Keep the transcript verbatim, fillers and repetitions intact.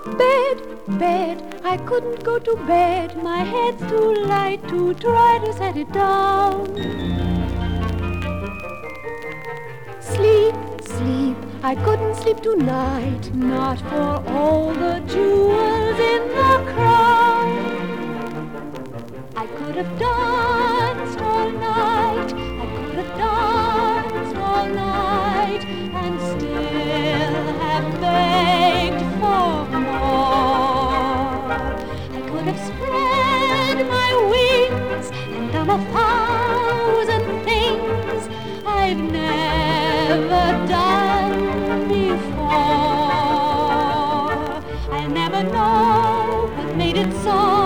Bed, bed, I couldn't go to bed. My head's too light to try to set it down. Sleep, sleep, I couldn't sleep tonight, not for all the jewels in the crown. I could have danced all night, I could have danced all night, and still have begged for more. I could have spread my wings and done a thousand things I've never done before. I'll never know what made it so.